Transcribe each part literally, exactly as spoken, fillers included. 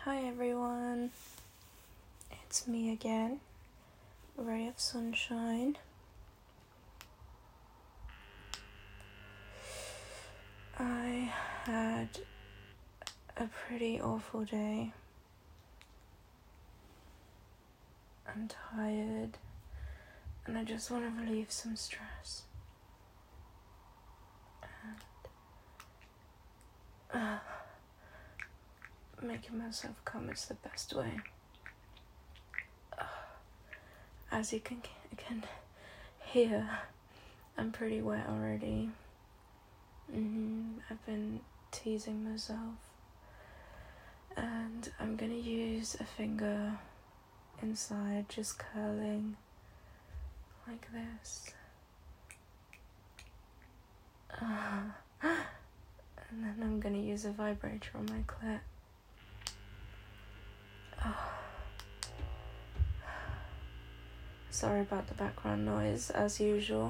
Hi everyone, it's me again, Ray of Sunshine. I had a pretty awful day. I'm tired and I just want to relieve some stress. And uh, making myself come is the best way. As you can can hear, I'm pretty wet already. Mm-hmm. I've been teasing myself, and I'm gonna use a finger inside, just curling like this. Uh, and then I'm gonna use a vibrator on my clit. Oh. Sorry about the background noise, as usual.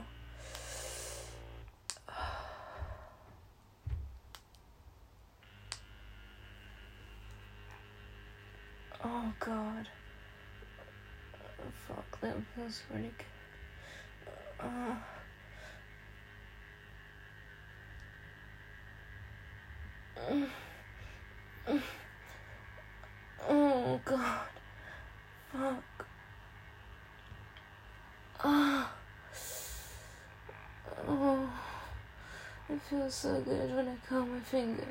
Oh god. Fuck, that feels really good. Uh. Oh god. Fuck. Oh. Oh. It feels so good when I curl my fingers.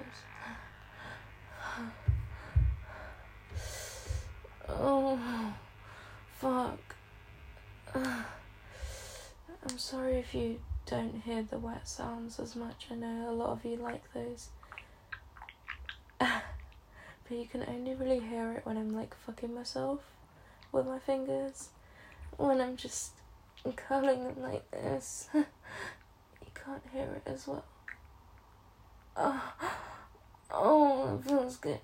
Oh. Fuck. I'm sorry if you don't hear the wet sounds as much. I know a lot of you like those. But you can only really hear it when I'm like fucking myself with my fingers. When I'm just curling them like this, you can't hear it as well. Oh, oh, it feels good.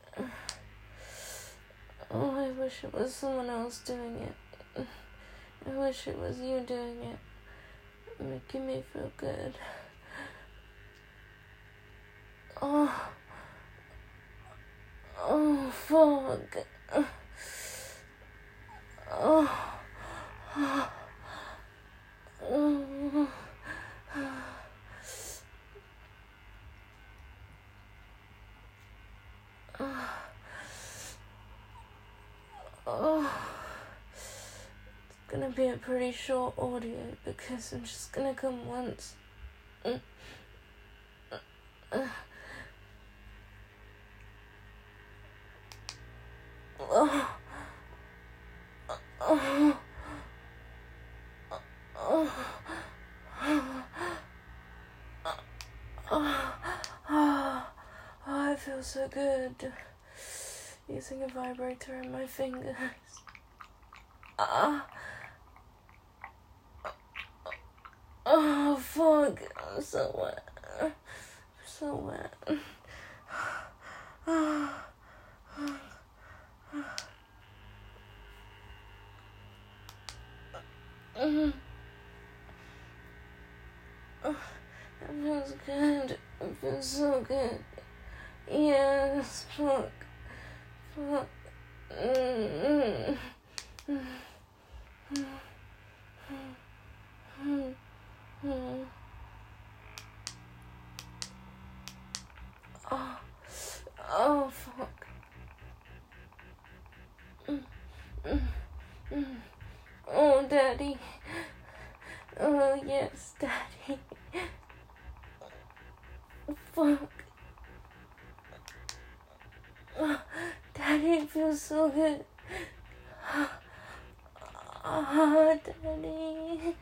Oh, I wish it was someone else doing it. I wish it was you doing it. Making me feel good. Oh. Oh, fuck. Oh. Oh. Oh. Oh. It's gonna be a pretty short audio because I'm just gonna come once. Uh. Oh. Oh. Oh. Oh. Oh, I feel so good using a vibrator in my fingers. Ah. Oh, fuck. I'm so wet. I'm so wet. Mm. Oh, it feels good. It feels so good. Yes, fuck. Fuck. Mm-hmm. Mm-hmm. Mm-hmm. Oh, oh, fuck. Mm-hmm. Oh, Daddy. Oh, yes, Daddy. Fuck. Oh, Daddy, it feels so good. Oh, Daddy.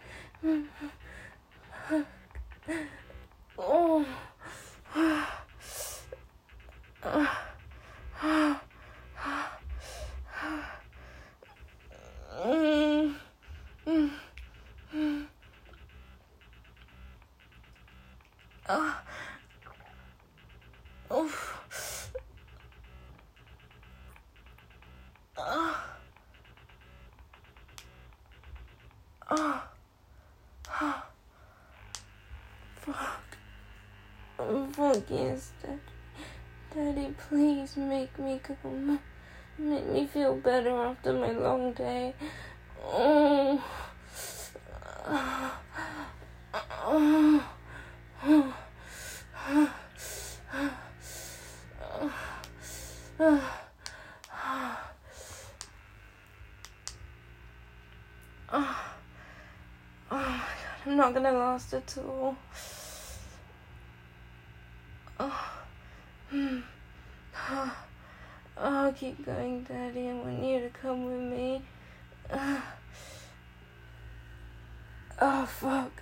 Oh. Mm. Mm. Mm. Oh. Oof. Oh. Oh. Oh. Fuck. Oh, fuck yes, Dad. Daddy, please make me come. Make me feel better after my long day. Oh. Oh. Oh. Oh my god, I'm not gonna last at all. Oh. Hmm. Oh. Oh, keep going, Daddy. I want you to come with me. Uh. Oh, fuck.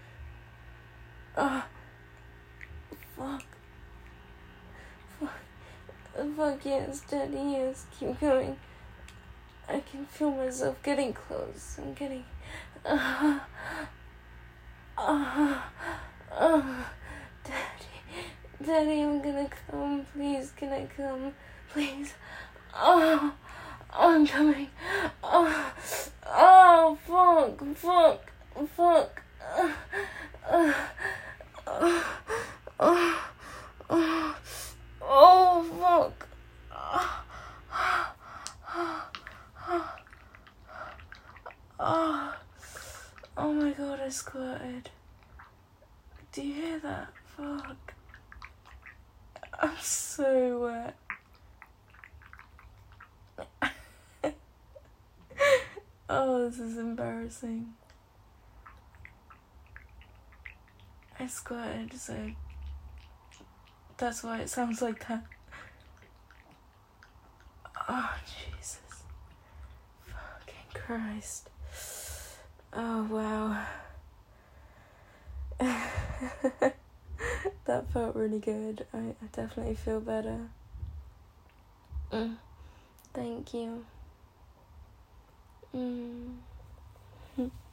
Oh. Fuck. Fuck. Fuck, yes, Daddy, yes. Keep going. I can feel myself getting close. I'm getting... Uh. Uh. Uh. Daddy. Daddy, I'm gonna come. Please, can I come? Please. Oh, I'm coming. Oh, oh, fuck, fuck, fuck. Uh, uh, uh, uh, uh, oh, fuck. Oh, oh my god, I squirted. Do you hear that? Fuck. I'm so wet. Oh, this is embarrassing. I squirted, so that's why it sounds like that. Oh, Jesus. Fucking Christ. Oh, wow. That felt really good. I, I definitely feel better. Mm. Thank you. Mm.